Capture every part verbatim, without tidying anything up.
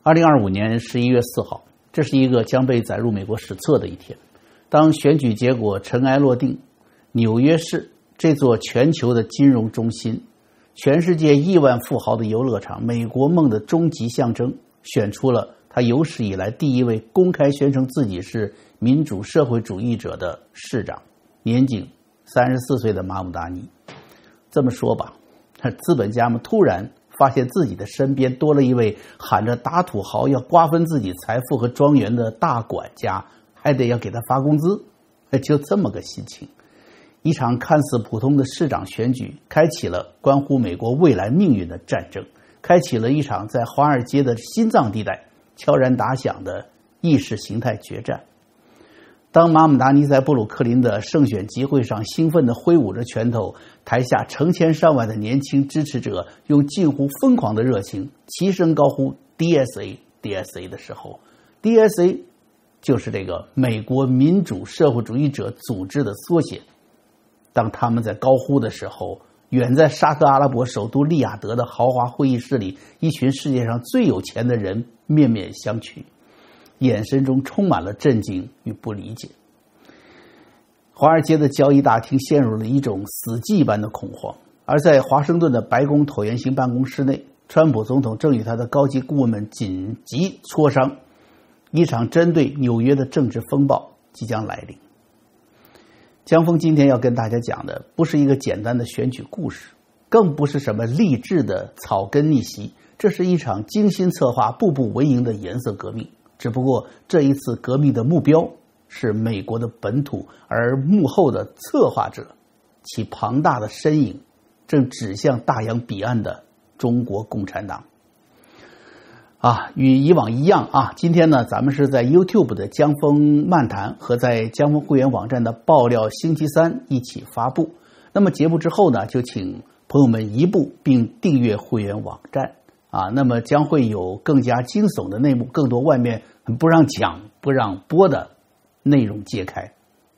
二零二五年十一月四号，这是一个将被载入美国史册的一天。当选举结果尘埃落定，纽约市这座全球的金融中心，全世界亿万富豪的游乐场，美国梦的终极象征，选出了他有史以来第一位公开宣称自己是民主社会主义者的市长，年仅三十四岁的马姆达尼。这么说吧，资本家们突然发现自己的身边多了一位喊着打土豪要瓜分自己财富和庄园的大管家，还得要给他发工资，就这么个心情。一场看似普通的市长选举，开启了关乎美国未来命运的战争，开启了一场在华尔街的心脏地带悄然打响的意识形态决战。当马姆达尼在布鲁克林的胜选集会上兴奋地挥舞着拳头，台下成千上万的年轻支持者用近乎疯狂的热情齐声高呼 D S A D S A 的时候， D S A 就是这个美国民主社会主义者组织的缩写。当他们在高呼的时候，远在沙特阿拉伯首都利雅得的豪华会议室里，一群世界上最有钱的人面面相觑，眼神中充满了震惊与不理解。华尔街的交易大厅陷入了一种死寂般的恐慌，而在华盛顿的白宫椭圆形办公室内，川普总统正与他的高级顾问们紧急磋商，一场针对纽约的政治风暴即将来临。江峰今天要跟大家讲的不是一个简单的选举故事，更不是什么励志的草根逆袭，这是一场精心策划步步为营的颜色革命。只不过这一次革命的目标是美国的本土，而幕后的策划者其庞大的身影正指向大洋彼岸的中国共产党。啊，与以往一样啊，今天呢，咱们是在 YouTube 的江峰漫谈和在江峰会员网站的爆料星期三一起发布。那么节目之后呢，就请朋友们移步并订阅会员网站啊，那么将会有更加惊悚的内幕，更多外面不让讲、不让播的内容揭开。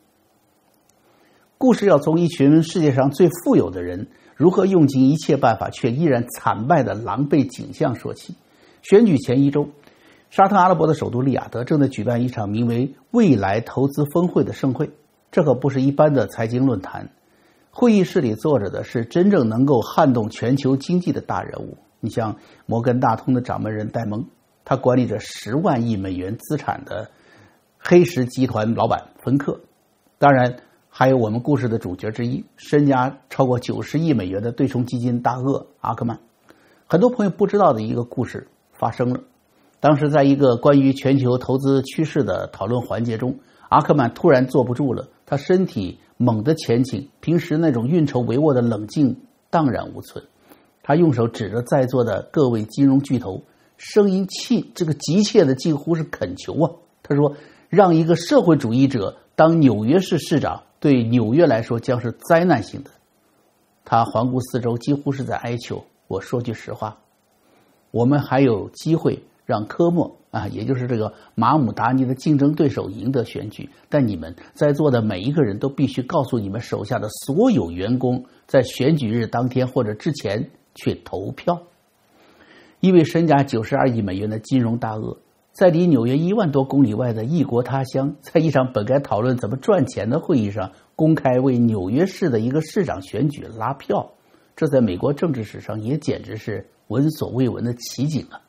故事要从一群世界上最富有的人如何用尽一切办法却依然惨败的狼狈景象说起。选举前一周，沙特阿拉伯的首都利雅得正在举办一场名为未来投资峰会的盛会。这可不是一般的财经论坛，会议室里坐着的是真正能够撼动全球经济的大人物。你像摩根大通的掌门人戴蒙，他管理着十万亿美元资产的黑石集团老板芬克，当然还有我们故事的主角之一，身家超过九十亿美元的对冲基金大鳄阿克曼。很多朋友不知道的一个故事发生了。当时在一个关于全球投资趋势的讨论环节中，阿克曼突然坐不住了，他身体猛地前倾，平时那种运筹帷幄的冷静荡然无存。他用手指着在座的各位金融巨头，声音气这个急切的近乎是恳求啊。他说，让一个社会主义者当纽约市市长，对纽约来说将是灾难性的。他环顾四周，几乎是在哀求，我说句实话，我们还有机会让科莫啊，也就是这个马姆达尼的竞争对手赢得选举，但你们在座的每一个人都必须告诉你们手下的所有员工，在选举日当天或者之前去投票。一位身价九十二亿美元的金融大鳄，在离纽约一万多公里外的异国他乡，在一场本该讨论怎么赚钱的会议上，公开为纽约市的一个市长选举拉票，这在美国政治史上也简直是闻所未闻的奇景啊！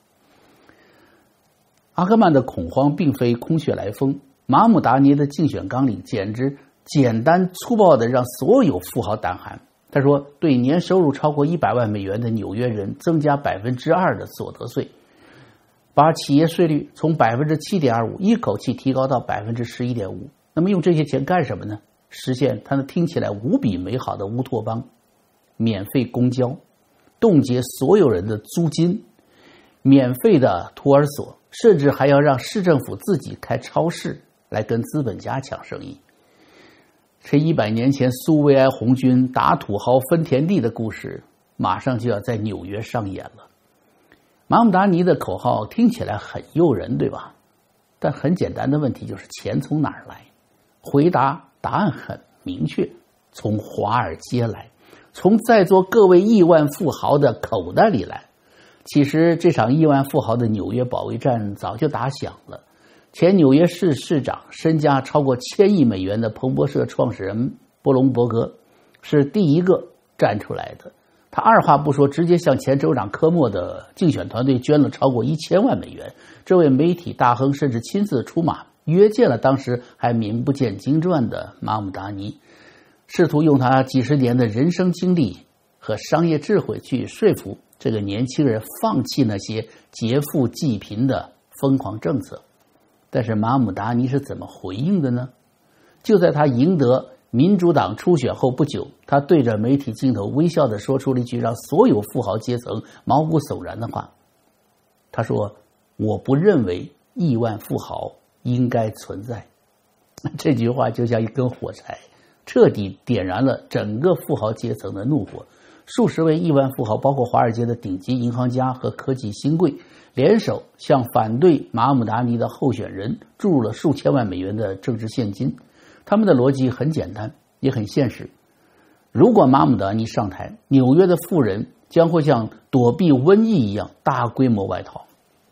阿克曼的恐慌并非空穴来风，马姆达尼的竞选纲领简直简单粗暴地让所有富豪胆寒。他说，对年收入超过一百万美元的纽约人增加百分之二的所得税，把企业税率从百分之七点二五一口气提高到百分之十一点五。那么用这些钱干什么呢？实现他那听起来无比美好的乌托邦：免费公交，冻结所有人的租金，免费的托儿所，甚至还要让市政府自己开超市来跟资本家抢生意。这一百年前苏维埃红军打土豪分田地的故事，马上就要在纽约上演了。马姆达尼的口号听起来很诱人，对吧？但很简单的问题就是钱从哪儿来？回答答案很明确，从华尔街来，从在座各位亿万富豪的口袋里来。 其实这场亿万富豪的纽约保卫战早就打响了。前纽约市市长、身家超过千亿美元的彭博社创始人布隆伯格是第一个站出来的。他二话不说，直接向前州长科莫的竞选团队捐了超过一千万美元。这位媒体大亨甚至亲自出马，约见了当时还名不见经传的马姆达尼，试图用他几十年的人生经历和商业智慧去说服这个年轻人放弃那些劫富济贫的疯狂政策。但是马姆达尼是怎么回应的呢？就在他赢得民主党初选后不久，他对着媒体镜头微笑地说出了一句让所有富豪阶层毛骨悚然的话。他说：我不认为亿万富豪应该存在。这句话就像一根火柴，彻底点燃了整个富豪阶层的怒火。数十位亿万富豪，包括华尔街的顶级银行家和科技新贵，联手向反对马姆达尼的候选人注入了数千万美元的政治现金。他们的逻辑很简单，也很现实。如果马姆达尼上台，纽约的富人将会像躲避瘟疫一样大规模外逃。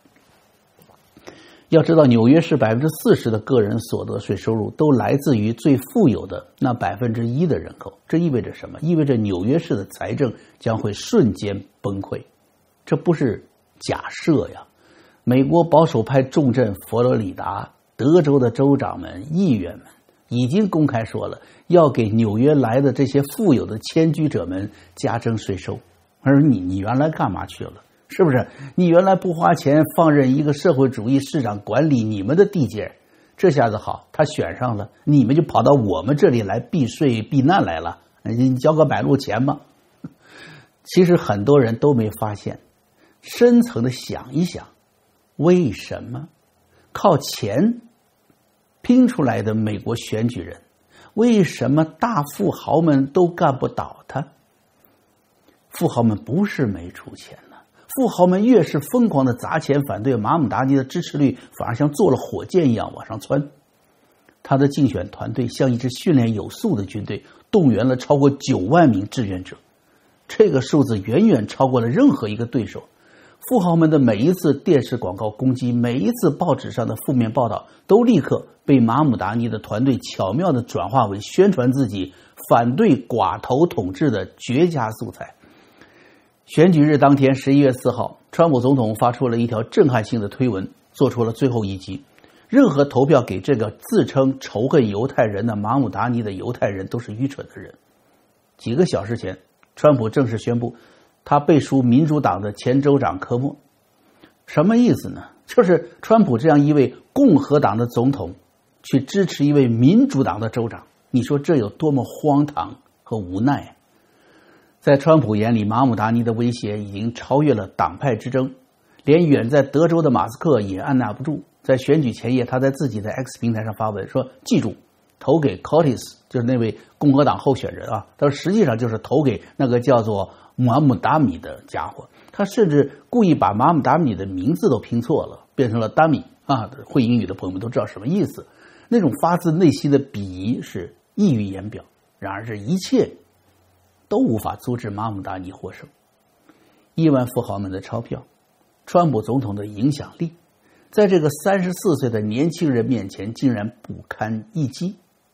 要知道，纽约市百分之四十的个人所得税收入都来自于最富有的那百分之一的人口。这意味着什么？意味着纽约市的财政将会瞬间崩溃。这不是假设呀！美国保守派重镇佛罗里达、德州的州长们、议员们已经公开说了，要给纽约来的这些富有的迁居者们加征税收。而你，你原来干嘛去了？是不是？你原来不花钱，放任一个社会主义市长管理你们的地界，这下子好，他选上了，你们就跑到我们这里来避税避难来了，你交个买路钱吧。其实很多人都没发现，深层的想一想，为什么靠钱拼出来的美国选举人，为什么大富豪们都干不倒他？富豪们不是没出钱呢，富豪们越是疯狂的砸钱反对马姆达尼的支持率反而像坐了火箭一样往上窜。他的竞选团队像一支训练有素的军队，动员了超过九万名志愿者，这个数字远远超过了任何一个对手。富豪们的每一次电视广告攻击，每一次报纸上的负面报道，都立刻被马姆达尼的团队巧妙地转化为宣传自己反对寡头统治的绝佳素材。选举日当天十一月四号，川普总统发出了一条震撼性的推文，做出了最后一击。任何投票给这个自称仇恨犹太人的马姆达尼的犹太人都是愚蠢的人。几个小时前，川普正式宣布他背书民主党的前州长科莫。什么意思呢？就是川普这样一位共和党的总统去支持一位民主党的州长，你说这有多么荒唐和无奈。在川普眼里，马姆达尼的威胁已经超越了党派之争，连远在德州的马斯克也按捺不住。在选举前夜，他在自己的 X 平台上发文说，记住投给 Curtis， 就是那位共和党候选人啊，他说实际上就是投给那个叫做马姆达米的家伙。他甚至故意把马姆达米的名字都拼错了，变成了达米啊，会英语的朋友们都知道什么意思。那种发自内心的鄙夷是溢于言表。然而这一切都无法阻止马姆达尼获胜。亿万富豪们的钞票，川普总统的影响力，在这个三十四岁的年轻人面前竟然不堪一击。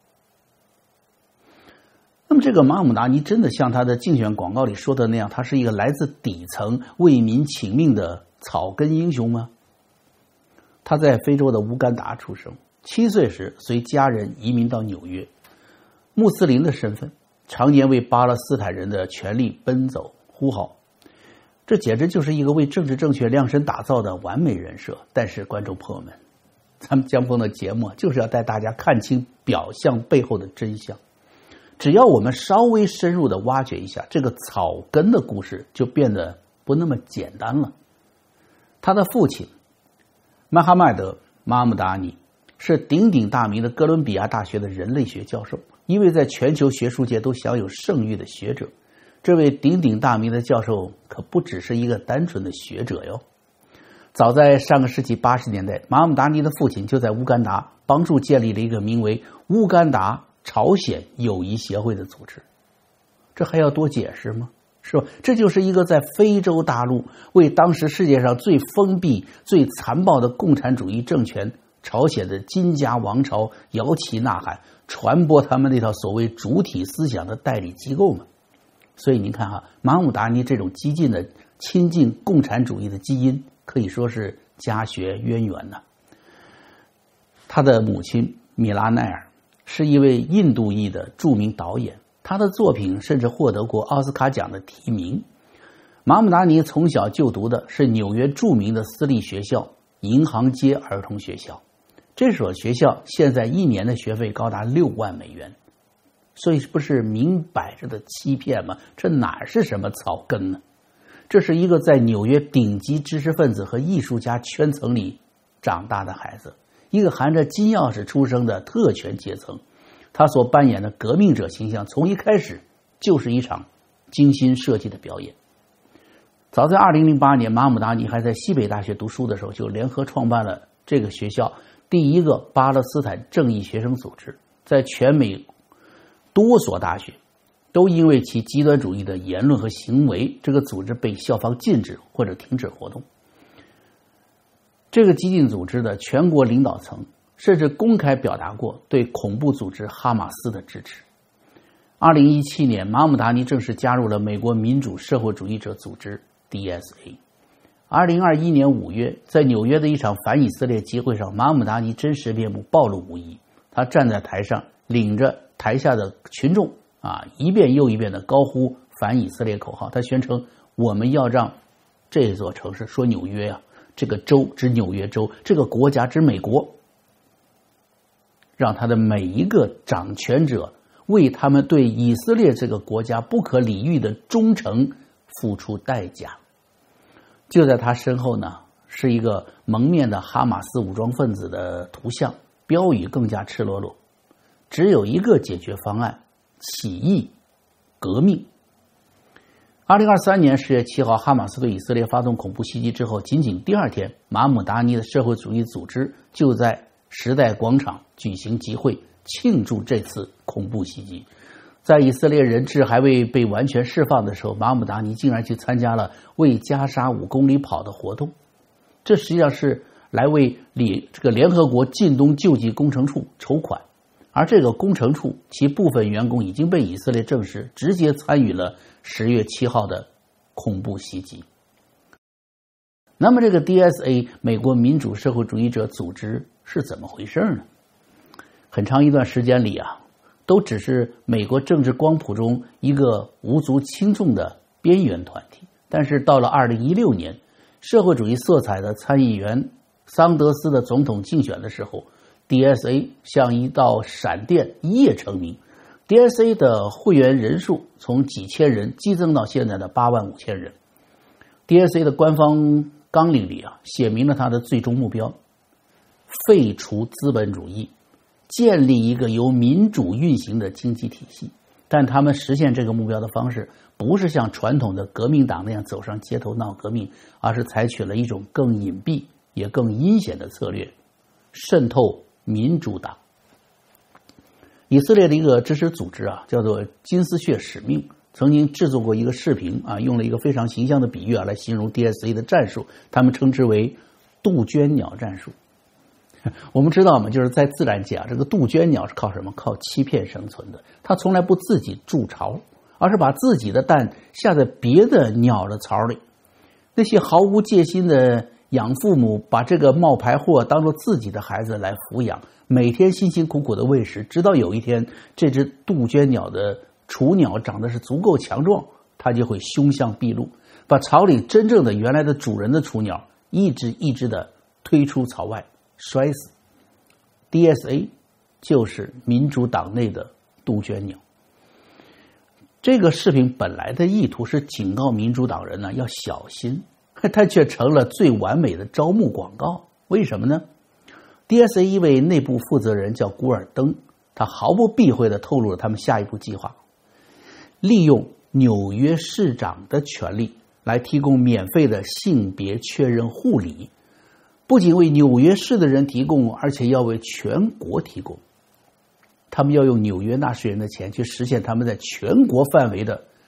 那么这个马姆达尼真的像他的竞选广告里说的那样，他是一个来自底层为民请命的草根英雄吗？他在非洲的乌干达出生，七岁时随家人移民到纽约，穆斯林的身份常年为巴勒斯坦人的权利奔走呼号，这简直就是一个为政治正确量身打造的完美人设。但是观众朋友们，咱们江峰的节目就是要带大家看清表象背后的真相。只要我们稍微深入的挖掘一下，这个草根的故事就变得不那么简单了。他的父亲马哈迈德·马姆达尼是鼎鼎大名的哥伦比亚大学的人类学教授，一位在全球学术界都享有盛誉的学者。这位鼎鼎大名的教授可不只是一个单纯的学者哟。早在上个世纪八十年代，马姆达尼的父亲就在乌干达帮助建立了一个名为乌干达朝鲜友谊协会的组织。这还要多解释吗？ 是吧？这就是一个在非洲大陆为当时世界上最封闭、最残暴的共产主义政权朝鲜的金家王朝摇旗呐喊，传播他们那套所谓主体思想的代理机构嘛。所以您看哈，马姆达尼这种激进的亲近共产主义的基因可以说是家学渊源呢。他的母亲米拉奈尔是一位印度裔的著名导演，他的作品甚至获得过奥斯卡奖的提名。马姆达尼从小就读的是纽约著名的私立学校银行街儿童学校，这所学校现在一年的学费高达六万美元，所以不是明摆着的欺骗吗？这哪是什么草根呢？这是一个在纽约顶级知识分子和艺术家圈层里长大的孩子，一个含着金钥匙出生的特权阶层。他所扮演的革命者形象从一开始就是一场精心设计的表演。早在二零零八年，马姆达尼还在西北大学读书的时候，就联合创办了这个学校第一个巴勒斯坦正义学生组织，在全美多所大学都因为其极端主义的言论和行为，这个组织被校方禁止或者停止活动。这个激进组织的全国领导层甚至公开表达过对恐怖组织哈马斯的支持。二零一七年，马姆达尼正式加入了美国民主社会主义者组织 D S A。二零二一年五月，在纽约的一场反以色列集会上，马姆达尼真实面目暴露无遗。他站在台上，领着台下的群众啊，一遍又一遍的高呼反以色列口号。他宣称，我们要让这座城市，说纽约啊，这个州指纽约州，这个国家指美国，让他的每一个掌权者为他们对以色列这个国家不可理喻的忠诚付出代价。就在他身后呢，是一个蒙面的哈马斯武装分子的图像，标语更加赤裸裸，只有一个解决方案：起义、革命。二零二三年十月七号，哈马斯对以色列发动恐怖袭击之后，仅仅第二天，马姆达尼的社会主义组织就在时代广场举行集会，庆祝这次恐怖袭击。在以色列人质还未被完全释放的时候，马姆达尼竟然去参加了为加沙五公里跑的活动。这实际上是来为这个联合国近东救济工程处筹款，而这个工程处其部分员工已经被以色列证实直接参与了十月七号的恐怖袭击。那么这个 D S A 美国民主社会主义者组织是怎么回事呢？很长一段时间里啊，都只是美国政治光谱中一个无足轻重的边缘团体。但是到了二零一六年，社会主义色彩的参议员桑德斯的总统竞选的时候， D S A 像一道闪电一夜成名。 D S A 的会员人数从几千人激增到现在的八万五千人。 D S A 的官方纲领里啊，写明了他的最终目标：废除资本主义，建立一个由民主运行的经济体系。但他们实现这个目标的方式不是像传统的革命党那样走上街头闹革命，而是采取了一种更隐蔽也更阴险的策略，渗透民主党。以色列的一个支持组织啊，叫做金丝雀使命，曾经制作过一个视频啊，用了一个非常形象的比喻啊来形容 D S A 的战术，他们称之为杜鹃鸟战术。我们知道嘛，就是在自然界啊，这个杜鹃鸟是靠什么？靠欺骗生存的。它从来不自己筑巢，而是把自己的蛋下在别的鸟的巢里。那些毫无戒心的养父母把这个冒牌货当作自己的孩子来抚养，每天辛辛苦苦的喂食，直到有一天这只杜鹃鸟的雏鸟长得是足够强壮，它就会凶相毕露，把巢里真正的原来的主人的雏鸟一只一只的推出巢外摔死。 D S A 就是民主党内的杜鹃鸟。这个视频本来的意图是警告民主党人呢要小心，它却成了最完美的招募广告。为什么呢？ D S A 一位内部负责人叫古尔登，他毫不避讳地透露了他们下一步计划：利用纽约市长的权利来提供免费的性别确认护理，不仅为纽约市的人提供，而且要为全国提供。他们要用纽约纳税人的钱去实现他们在全国范围的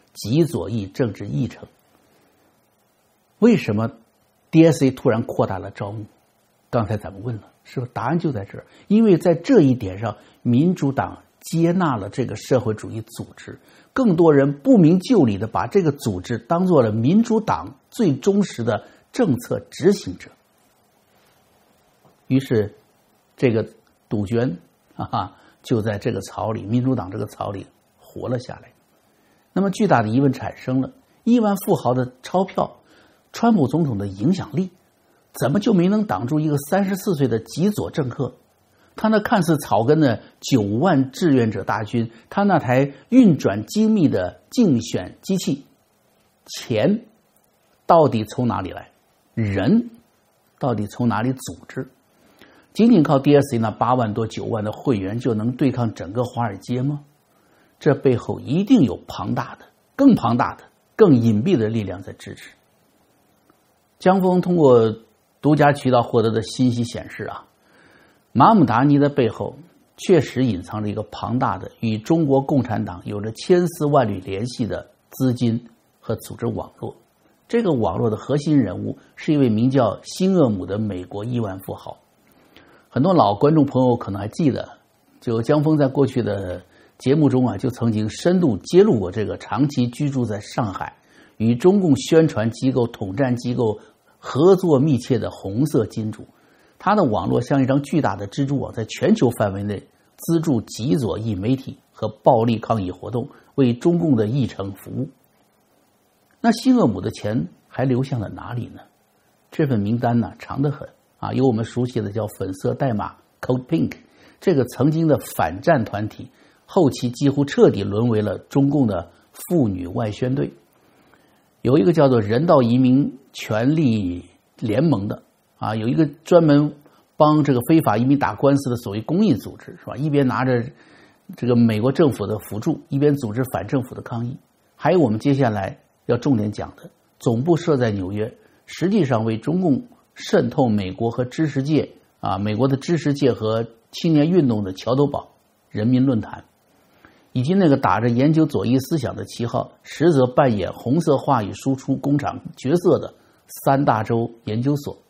极左翼政治议程。为什么 D S A 突然扩大了招募？刚才咱们问了，是不是答案就在这儿？因为在这一点上，民主党接纳了这个社会主义组织，更多人不明就里的把这个组织当做了民主党最忠实的政策执行者。于是这个杜鹃啊，就在这个槽里，民主党这个槽里活了下来。那么巨大的疑问产生了，亿万富豪的钞票，川普总统的影响力，怎么就没能挡住一个三十四岁的极左政客？他那看似草根的九万志愿者大军，他那台运转精密的竞选机器，钱到底从哪里来？人到底从哪里组织？仅仅靠 D S A 那八万多九万的会员就能对抗整个华尔街吗？这背后一定有庞大的、更庞大的、更隐蔽的力量在支持。江峰通过独家渠道获得的信息显示啊，马姆达尼的背后确实隐藏着一个庞大的与中国共产党有着千丝万缕联系的资金和组织网络。这个网络的核心人物是一位名叫辛厄姆的美国亿万富豪。很多老观众朋友可能还记得，就江峰在过去的节目中啊，就曾经深度揭露过这个长期居住在上海、与中共宣传机构、统战机构合作密切的红色金主。他的网络像一张巨大的蜘蛛网，在全球范围内资助极左翼媒体和暴力抗议活动，为中共的议程服务。那辛厄姆的钱还流向了哪里呢？这份名单呢，长得很啊，有我们熟悉的叫粉色代码 Code Pink， 这个曾经的反战团体，后期几乎彻底沦为了中共的妇女外宣队。有一个叫做人道移民权利联盟的啊，有一个专门帮这个非法移民打官司的所谓公益组织，是吧？一边拿着这个美国政府的辅助，一边组织反政府的抗议。还有我们接下来要重点讲的，总部设在纽约，实际上为中共渗透美国和知识界啊，美国的知识界和青年运动的桥头堡人民论坛，以及那个打着研究左翼思想的旗号，实则扮演红色话语输出工厂角色的三大洲研究所。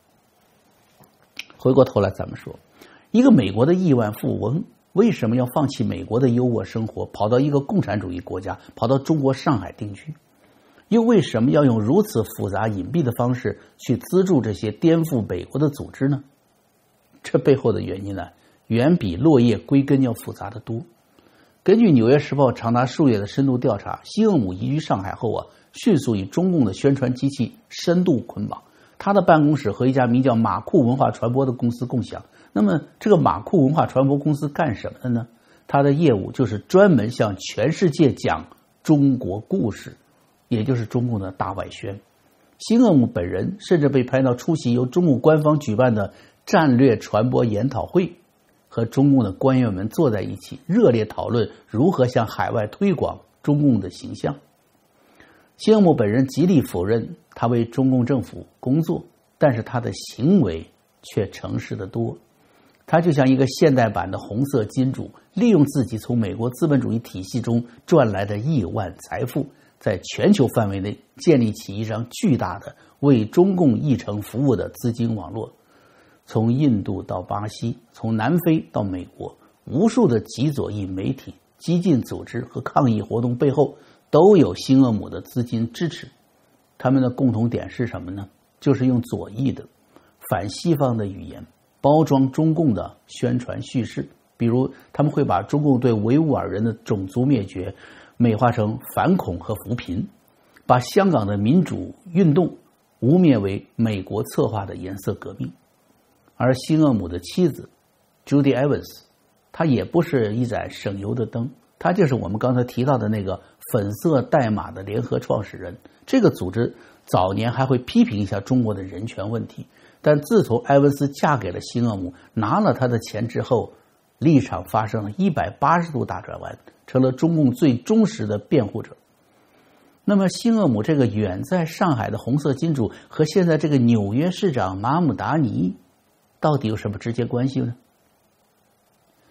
回过头来咱们说，一个美国的亿万富翁为什么要放弃美国的优渥生活，跑到一个共产主义国家，跑到中国上海定居？又为什么要用如此复杂隐蔽的方式去资助这些颠覆美国的组织呢？这背后的原因呢，远比落叶归根要复杂得多。根据《纽约时报》长达数月的深度调查，辛厄姆移居上海后啊，迅速与中共的宣传机器深度捆绑。他的办公室和一家名叫马库文化传播的公司共享。那么这个马库文化传播公司干什么的呢？他的业务就是专门向全世界讲中国故事，也就是中共的大外宣。辛厄姆本人甚至被派到出席由中共官方举办的战略传播研讨会，和中共的官员们坐在一起，热烈讨论如何向海外推广中共的形象。辛厄姆本人极力否认他为中共政府工作，但是他的行为却诚实得多。他就像一个现代版的红色金主，利用自己从美国资本主义体系中赚来的亿万财富，在全球范围内建立起一张巨大的为中共议程服务的资金网络。从印度到巴西，从南非到美国，无数的极左翼媒体、激进组织和抗议活动背后都有辛厄姆的资金支持。他们的共同点是什么呢？就是用左翼的、反西方的语言包装中共的宣传叙事。比如他们会把中共对维吾尔人的种族灭绝美化成反恐和扶贫，把香港的民主运动污蔑为美国策划的颜色革命。而辛厄姆的妻子 Judy Evans， 她也不是一盏省油的灯，她就是我们刚才提到的那个粉色代码的联合创始人。这个组织早年还会批评一下中国的人权问题，但自从埃文斯嫁给了辛厄姆，拿了他的钱之后，立场发生了一百八十度大转弯，成了中共最忠实的辩护者。那么辛厄姆这个远在上海的红色金主和现在这个纽约市长马姆达尼到底有什么直接关系呢？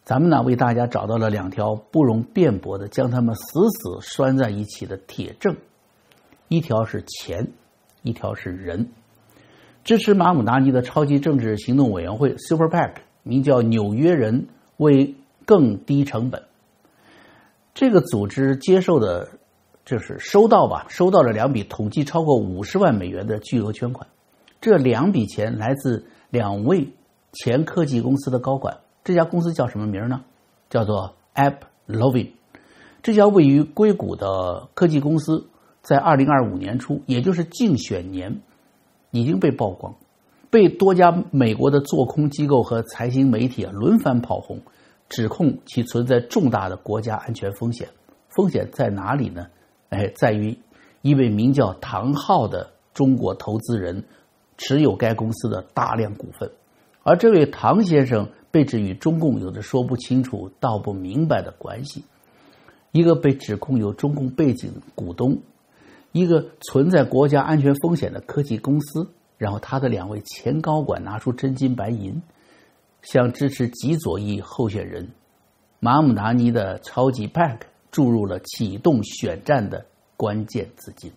咱们呢为大家找到了两条不容辩驳的将他们死死拴在一起的铁证，一条是钱，一条是人。支持马姆达尼的超级政治行动委员会 Super PAC 名叫纽约人为更低成本。这个组织接受的就是收到吧，收到了两笔统计超过五十万美元的巨额捐款。这两笔钱来自两位前科技公司的高管。这家公司叫什么名呢？叫做 AppLovin。这家位于硅谷的科技公司在二零二五年初，也就是竞选年，已经被曝光，被多家美国的做空机构和财经媒体啊轮番炮轰，指控其存在重大的国家安全风险。风险在哪里呢？哎，在于一位名叫唐浩的中国投资人持有该公司的大量股份，而这位唐先生被指与中共有着说不清楚道不明白的关系。一个被指控有中共背景股东，一个存在国家安全风险的科技公司，然后他的两位前高管拿出真金白银，向支持极左翼候选人马姆达尼的超级 P A C 注入了启动选战的关键资金。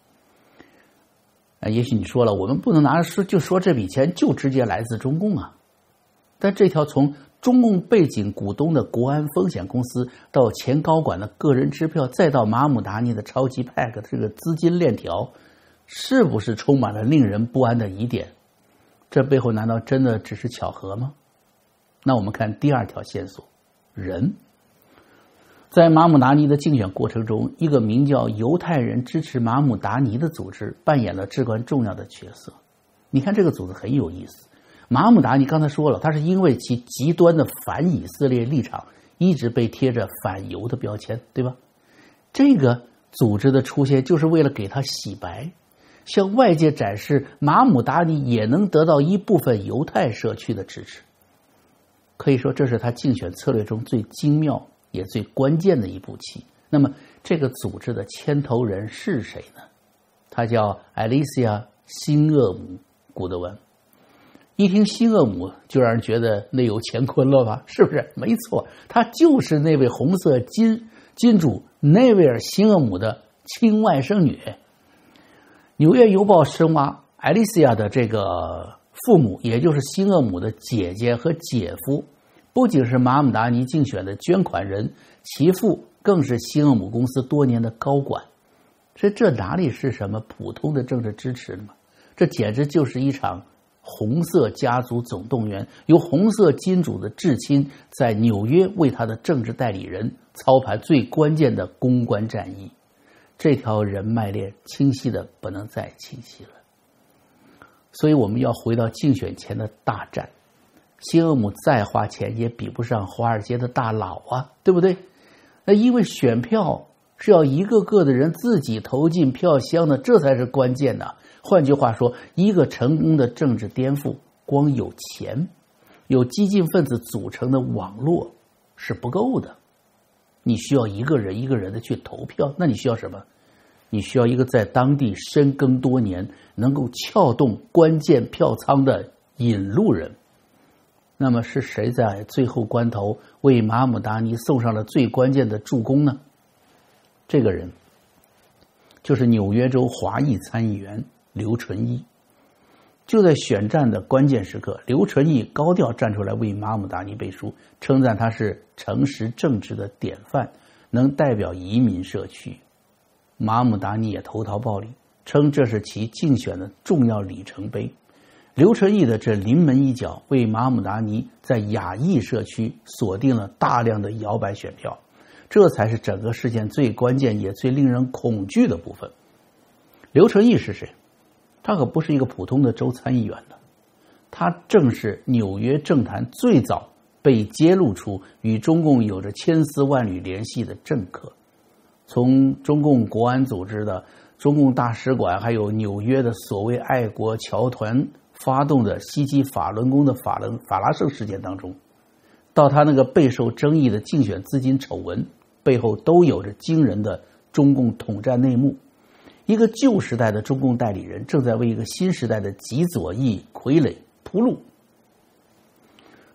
也许你说了，我们不能拿着就说这笔钱就直接来自中共啊。但这条从中共背景股东的国安风险公司到前高管的个人支票，再到马姆达尼的超级 P A C 这个资金链条，是不是充满了令人不安的疑点？这背后难道真的只是巧合吗？那我们看第二条线索，人。在马姆达尼的竞选过程中，一个名叫犹太人支持马姆达尼的组织扮演了至关重要的角色。你看这个组织很有意思，马姆达尼刚才说了，他是因为其极端的反以色列立场一直被贴着反犹的标签，对吧？这个组织的出现就是为了给他洗白，向外界展示马姆达尼也能得到一部分犹太社区的支持。可以说这是他竞选策略中最精妙也最关键的一步棋。那么这个组织的牵头人是谁呢？他叫艾丽西亚·辛厄姆·古德温。一听辛厄姆就让人觉得内有乾坤了吧？是不是？没错，他就是那位红色金金主内维尔·辛厄姆的亲外甥女。纽约邮报深挖，艾丽西亚的这个父母，也就是辛厄姆的姐姐和姐夫，不仅是马姆达尼竞选的捐款人，其父更是辛厄姆公司多年的高管。所以这哪里是什么普通的政治支持吗？这简直就是一场红色家族总动员，由红色金主的至亲在纽约为他的政治代理人操盘最关键的公关战役。这条人脉链清晰的不能再清晰了。所以我们要回到竞选前的大战，辛厄姆再花钱也比不上华尔街的大佬啊，对不对？那因为选票是要一个个的人自己投进票箱的，这才是关键的。换句话说，一个成功的政治颠覆，光有钱、有激进分子组成的网络是不够的。你需要一个人一个人的去投票，那你需要什么？你需要一个在当地深耕多年，能够撬动关键票仓的引路人。那么是谁在最后关头为马姆达尼送上了最关键的助攻呢？这个人就是纽约州华裔参议员刘纯一。就在选战的关键时刻，刘纯一高调站出来为马姆达尼背书，称赞他是诚实正直的典范，能代表移民社区。马姆达尼也投桃报李，称这是其竞选的重要里程碑。刘纯一的这临门一脚，为马姆达尼在亚裔社区锁定了大量的摇摆选票，这才是整个事件最关键也最令人恐惧的部分。刘纯一是谁？他可不是一个普通的州参议员的，他正是纽约政坛最早被揭露出与中共有着千丝万缕联系的政客。从中共国安组织的中共大使馆，还有纽约的所谓爱国侨团发动的袭击法轮功的法轮法拉盛事件当中，到他那个备受争议的竞选资金丑闻，背后都有着惊人的中共统战内幕。一个旧时代的中共代理人正在为一个新时代的极左翼傀儡铺路。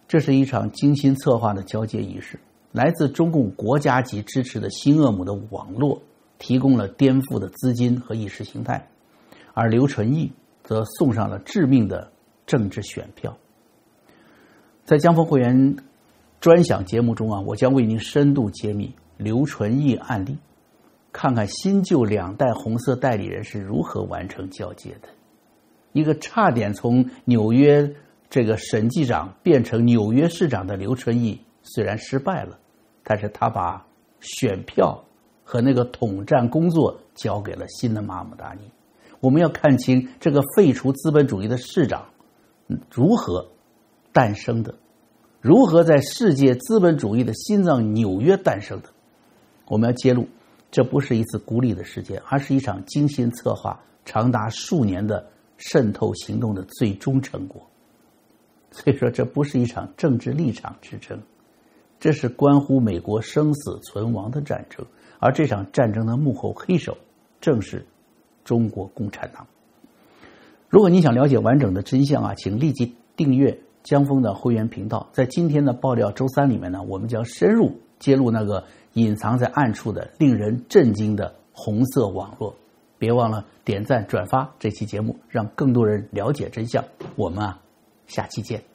这是一场精心策划的交接仪式，来自中共国家级支持的新恶母的网络提供了颠覆的资金和意识形态，而刘纯义则送上了致命的政治选票。在江峰会员专享节目中啊，我将为您深度揭秘刘纯义案例，看看新旧两代红色代理人是如何完成交接的。一个差点从纽约这个审计长变成纽约市长的刘纯义，虽然失败了，但是他把选票和那个统战工作交给了新的马姆达尼。我们要看清这个废除资本主义的市长如何诞生的，如何在世界资本主义的心脏纽约诞生的。我们要揭露，这不是一次孤立的事件，而是一场精心策划长达数年的渗透行动的最终成果。所以说，这不是一场政治立场之争，这是关乎美国生死存亡的战争，而这场战争的幕后黑手正是中国共产党。如果你想了解完整的真相啊，请立即订阅江峰的会员频道。在今天的爆料周三里面呢，我们将深入揭露那个隐藏在暗处的令人震惊的红色网络。别忘了点赞转发这期节目，让更多人了解真相。我们啊，下期见。